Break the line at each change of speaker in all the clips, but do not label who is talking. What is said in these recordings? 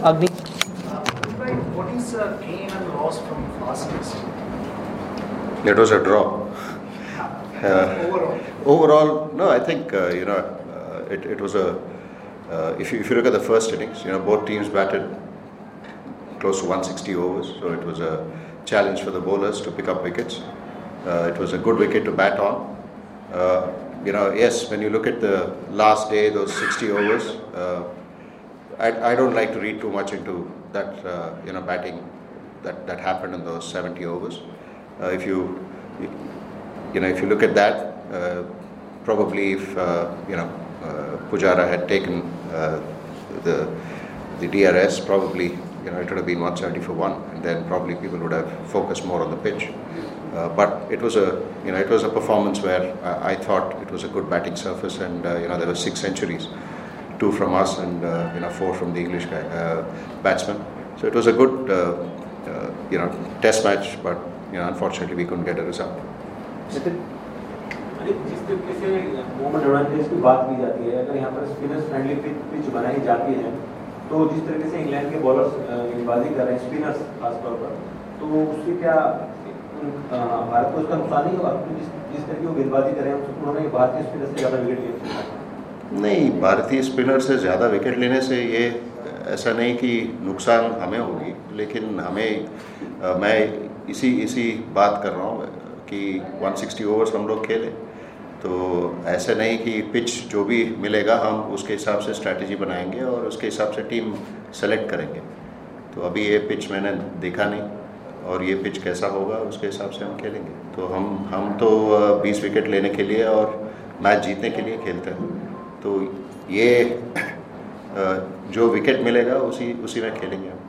Agni.
What is gain and loss from fastest?
It was a draw. Overall, no, I think it was a. If you look at the first innings, both teams batted close to 160 overs, so it was a challenge for the bowlers to pick up wickets. It was a good wicket to bat on. Yes, when you look at the last day, those 60 overs, I don't like to read too much into that, batting that happened in those 70 overs. If you look at that, probably if Pujara had taken the DRS, probably it would have been 170 for 1, and then probably people would have focused more on the pitch. But it was a performance where I thought it was a good batting surface, and there were 6 centuries, 2 from us and 4 from the English batsman. So it was a good test match, but unfortunately we couldn't get a result.
जिस तरीके से Mohammad advantage की बात की जाती है, अगर यहाँ पर स्पिनर्स फ्रेंडली पिच बनाई जाती है, तो जिस तरीके से इंग्लैंड के बॉलर्स गेंदबाजी कर रहे हैं, स्पिनर्स खासतौर पर, तो उससे क्या भारत को उसका नुकसान नहीं होगा? जिस तरह की वो गेंदबाजी कर रहे हैं, उन्होंने भारतीय स्पिनर से ज़्यादा विकेट लिए?
नहीं, भारतीय स्पिनर से ज़्यादा विकेट लेने से ये ऐसा नहीं कि नुकसान हमें होगी, लेकिन मैं इसी बात कर रहा हूँ कि 160 ओवर्स हम लोग खेले, तो ऐसे नहीं कि पिच जो भी मिलेगा हम उसके हिसाब से स्ट्रैटेजी बनाएंगे और उसके हिसाब से टीम सेलेक्ट करेंगे. तो अभी ये पिच मैंने देखा नहीं, और ये पिच कैसा होगा उसके हिसाब से हम खेलेंगे. तो हम तो 20 विकेट लेने के लिए और मैच जीतने के लिए खेलते हैं. तो ये जो विकेट मिलेगा उसी में खेलेंगे हम.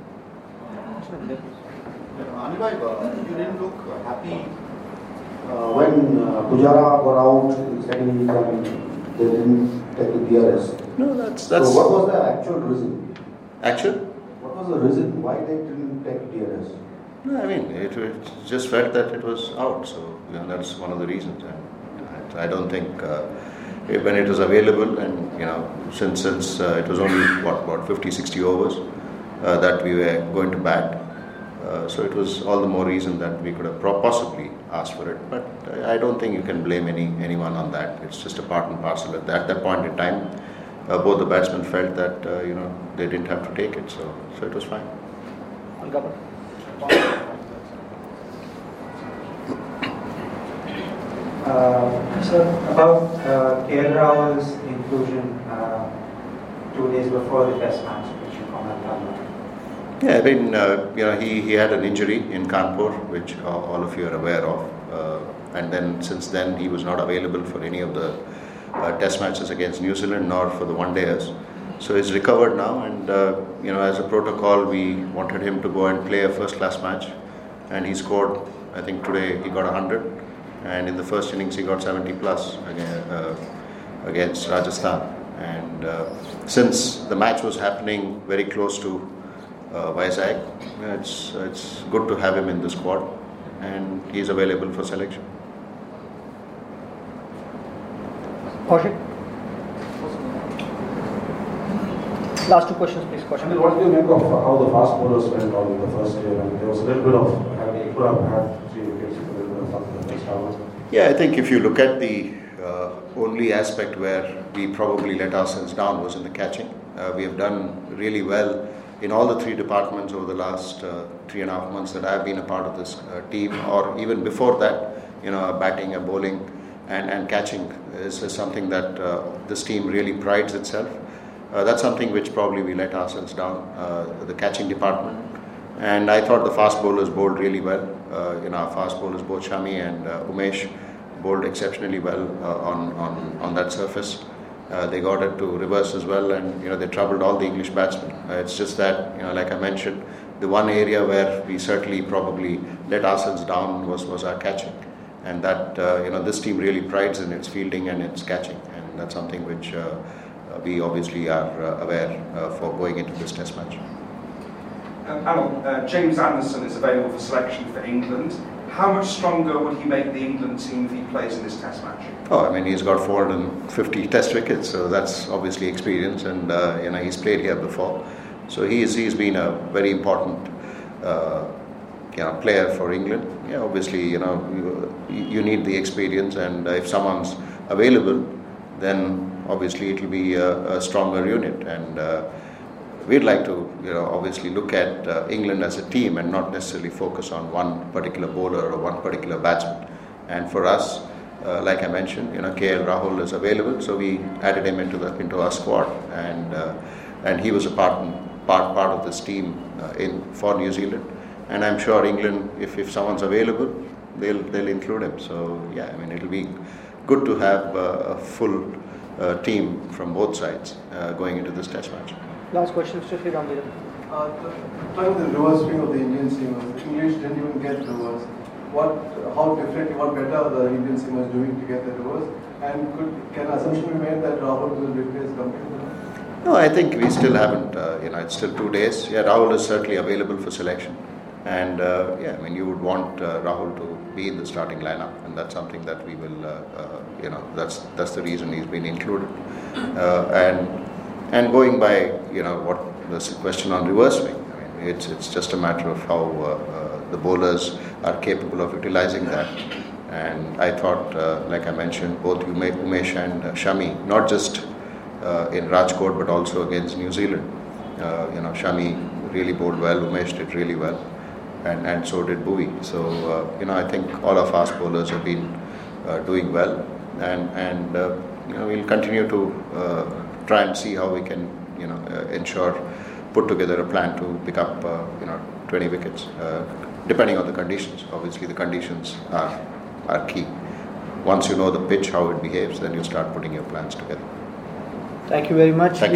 You didn't look happy when Pujara got out in the second innings and they didn't take the DRS.
No, that's.
So what was the actual reason?
Actual?
What was the reason why they didn't take DRS?
No, I mean it just felt that it was out. So that's one of the reasons. And I don't think when it was available, and since it was only what 50-60 overs that we were going to bat. So it was all the more reason that we could have possibly asked for it. But I don't think you can blame anyone on that. It's just a part and parcel. At that point in time, both the batsmen felt that they didn't have to take it. So it was fine.
Sir, about KL Rahul's inclusion 2 days before the test match, which you comment on.
Yeah, I mean, he had an injury in Kanpur, which all of you are aware of, and then since then he was not available for any of the test matches against New Zealand nor for the one-dayers. So he's recovered now, and as a protocol, we wanted him to go and play a first-class match, and he scored. I think today he got 100, and in the first innings he got 70 plus against Rajasthan. And since the match was happening very close to Vizag, it's good to have him in the squad, and he's available for selection.
Kaushik? Last 2 questions, please.
What do you make of how the fast bowlers went on in the first day? And there was a little bit of could have had 3 wickets, a little bit of something in the next hour.
Yeah, I think if you look at the only aspect where we probably let ourselves down was in the catching. We have done really well in all the 3 departments over the last 3.5 months that I have been a part of this team, or even before that, batting and bowling and catching is something that this team really prides itself. That's something which probably we let ourselves down, the catching department. And I thought the fast bowlers bowled really well. Our fast bowlers, both Shami and Umesh, bowled exceptionally well on that surface. They got it to reverse as well, and they troubled all the English batsmen. It's just that, like I mentioned, the one area where we certainly probably let ourselves down was our catching, and that this team really prides in its fielding and its catching, and that's something which we obviously are aware for going into this test match.
James Anderson is available for selection for England. How much stronger would he make the England team if he plays in this test match?
Oh, I mean, he's got 450 test wickets, so that's obviously experience, and he's played here before. So he's been a very important player for England. Yeah, obviously, you need the experience, and if someone's available, then obviously it will be a stronger unit. And we'd like to, obviously look at England as a team and not necessarily focus on one particular bowler or one particular batsman. And for us, like I mentioned, KL Rahul is available, so we added him into our squad, and he was a part of this team for New Zealand. And I'm sure England, if someone's available, they'll include him. So yeah, I mean, it'll be good to have a full team from both sides going into this Test match.
Last question, Mr. Sriram.
Talking of the reverse swing of the Indian seamers, the English didn't even get reverse. How differently, what better are the Indian seamers doing to get the reverse? And can assumption be made that Rahul will replace Gambhir?
No, I think we still haven't. It's still 2 days. Yeah, Rahul is certainly available for selection, and I mean, you would want Rahul to be in the starting lineup, and that's something that we will. That's the reason he's been included. And going by what the question on reverse swing, I mean, it's just a matter of how the bowlers are capable of utilizing that. And I thought, like I mentioned, both Umesh and Shami, not just in Rajkot but also against New Zealand. Shami really bowled well, Umesh did really well, and so did Bhuvi. So I think all of fast bowlers have been doing well, and we'll continue to try and see how we can put together a plan to pick up 20 wickets, depending on the conditions. Obviously the conditions are key. Once you know the pitch, how it behaves, then you start putting your plans together.
Thank you very much.